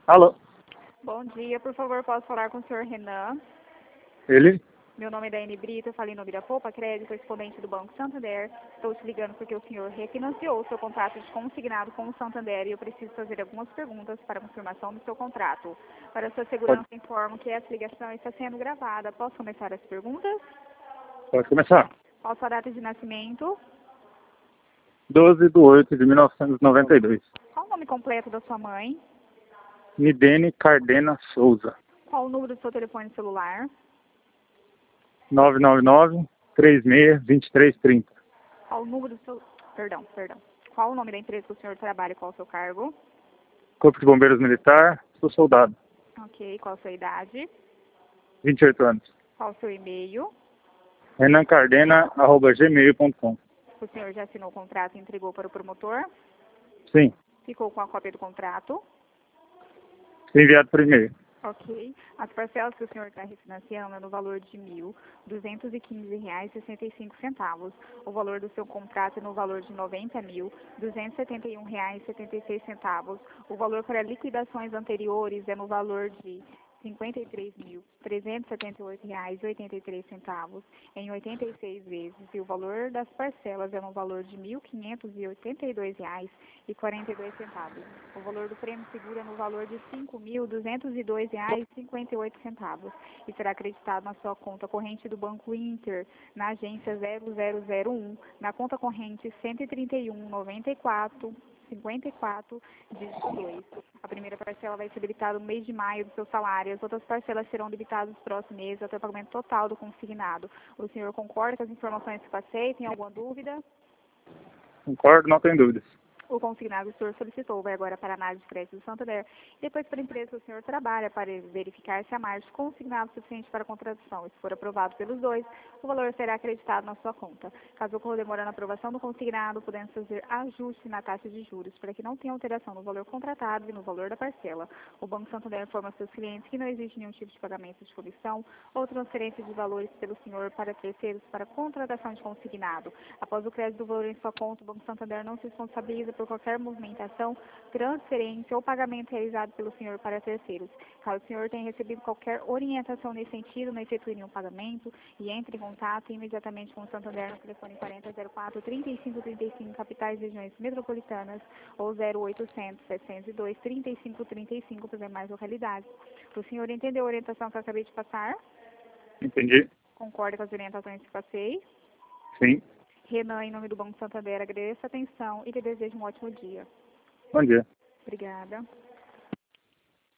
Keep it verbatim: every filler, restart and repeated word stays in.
Alô? Bom dia, por favor, posso falar com o senhor Renan? Ele? Meu nome é Daiane Brito, eu falei no Poupa Crédito, correspondente do Banco Santander. Estou te ligando porque o senhor refinanciou o seu contrato de consignado com o Santander e eu preciso fazer algumas perguntas para confirmação do seu contrato. Para sua segurança, Pode, informo que essa ligação está sendo gravada. Posso começar as perguntas? pode começar. Qual sua data de nascimento? doze de oito de mil novecentos e noventa e dois. Qual o nome completo da sua mãe? Nidene Cardena Souza. Qual o número do seu telefone celular? nove nove nove, três seis, dois três três zero. Qual o número do seu... Perdão, perdão. Qual o nome da empresa que o senhor trabalha e qual o seu cargo? Corpo de Bombeiros Militar, sou soldado. Ok, qual a sua idade? vinte e oito anos. Qual o seu e-mail? renancardena arroba gmail ponto com. O senhor já assinou o contrato e entregou para o promotor? Sim, Ficou com a cópia do contrato? enviado por e-mail. Ok. As parcelas que o senhor está refinanciando é no valor de mil duzentos e quinze reais e sessenta e cinco centavos. O valor do seu contrato é no valor de noventa mil duzentos e setenta e um reais e setenta e seis centavos. O valor para liquidações anteriores é no valor de cinquenta e três mil trezentos e setenta e oito reais e oitenta e três centavos em oitenta e seis vezes e o valor das parcelas é no valor de mil quinhentos e oitenta e dois reais e quarenta e dois centavos. O valor do prêmio seguro é no valor de cinco mil duzentos e dois reais e cinquenta e oito centavos e será acreditado na sua conta corrente do Banco Inter, na agência zero zero zero um, na conta corrente cento e trinta e um, noventa e quatro, cinquenta e quatro, dígito dois. A primeira parcela vai ser debitada no mês de maio do seu salário. As outras parcelas serão debitadas nos próximos meses até o pagamento total do consignado. O senhor concorda com as informações que passei? Tem alguma dúvida? Concordo, não tem dúvidas. O consignado que o senhor solicitou vai agora para a análise de crédito do Santander. Depois para a empresa que o senhor trabalha para verificar se há margem de consignado suficiente para a contratação. E se for aprovado pelos dois, o valor será acreditado na sua conta. Caso ocorra demora na aprovação do consignado, podemos fazer ajuste na taxa de juros para que não tenha alteração no valor contratado e no valor da parcela. O Banco Santander informa seus clientes que não existe nenhum tipo de pagamento de comissão ou transferência de valores pelo senhor para terceiros para contratação de consignado. Após o crédito do valor em sua conta, o Banco Santander não se responsabiliza por qualquer movimentação, transferência ou pagamento realizado pelo senhor para terceiros. Caso o senhor tenha recebido qualquer orientação nesse sentido, não efetue nenhum pagamento e entre em contato imediatamente com o Santander no telefone quarenta zero quatro, trinta e cinco trinta e cinco, capitais e regiões metropolitanas, ou zero oitocentos, setecentos e dois, trinta e cinco trinta e cinco para as demais localidades. O senhor entendeu a orientação que eu acabei de passar? Entendi. Concorda com as orientações que passei? Sim. Renan, em nome do Banco Santander, agradeço a atenção e lhe desejo um ótimo dia. Bom dia. Obrigada.